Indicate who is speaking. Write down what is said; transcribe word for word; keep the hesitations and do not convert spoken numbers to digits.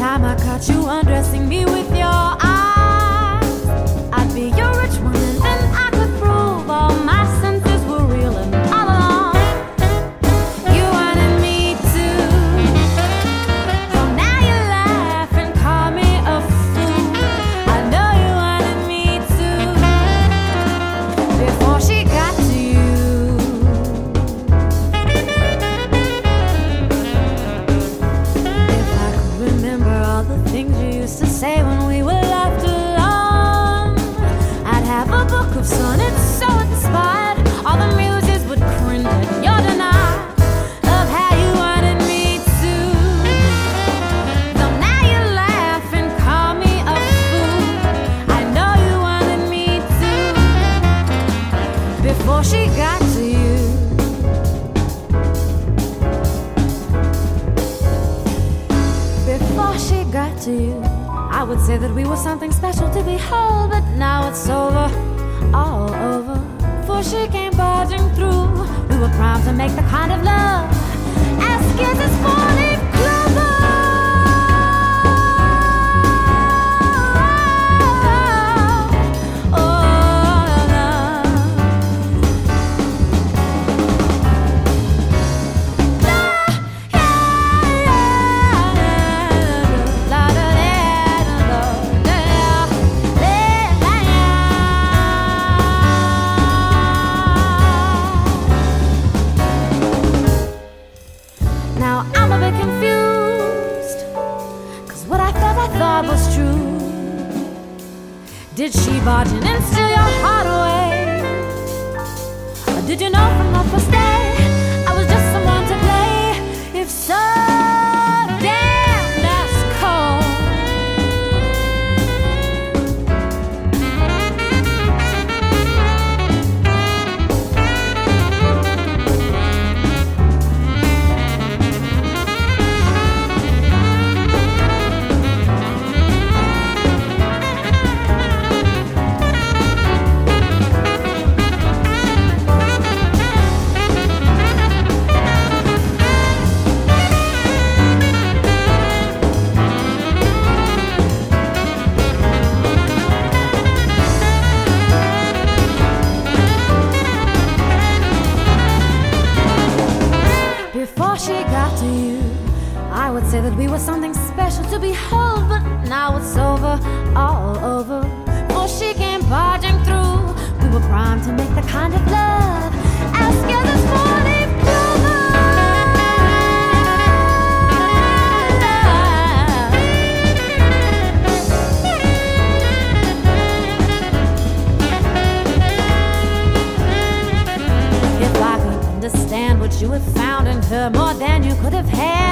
Speaker 1: time I caught you undressing me with your eyes, I'd be your rich one, and then I could prove all my senses were real and all along you wanted me to. So now you laugh and call me a fool. I know you wanted me to before she got to you. If I could remember all the things you used to say when we were left alone, I'd have a book of sonnets so inspired all the muses would cringe at your denial of how you wanted me to. Though now you laugh and call me a fool, I know you wanted me to before she got to you. Before she got to you, I would say that we were something special to behold, but now it's over, all over. For she came barging through. We were primed to make the kind of love as kisses four-leaf clover. Oh, love. La, yeah, yeah, la, da, da, da, now I'm a bit confused, 'cause what I felt I thought was true. Did she barge in and steal your heart away? Or did you know from the first day I was just someone to play? If so, damn, that's cold. Before she got to you, I would say that we were something special to behold, but now it's over, all over. For she came barging through. We were primed to make the kind of love as scared as four-leaf If I could understand what you had found in her more than you could have had,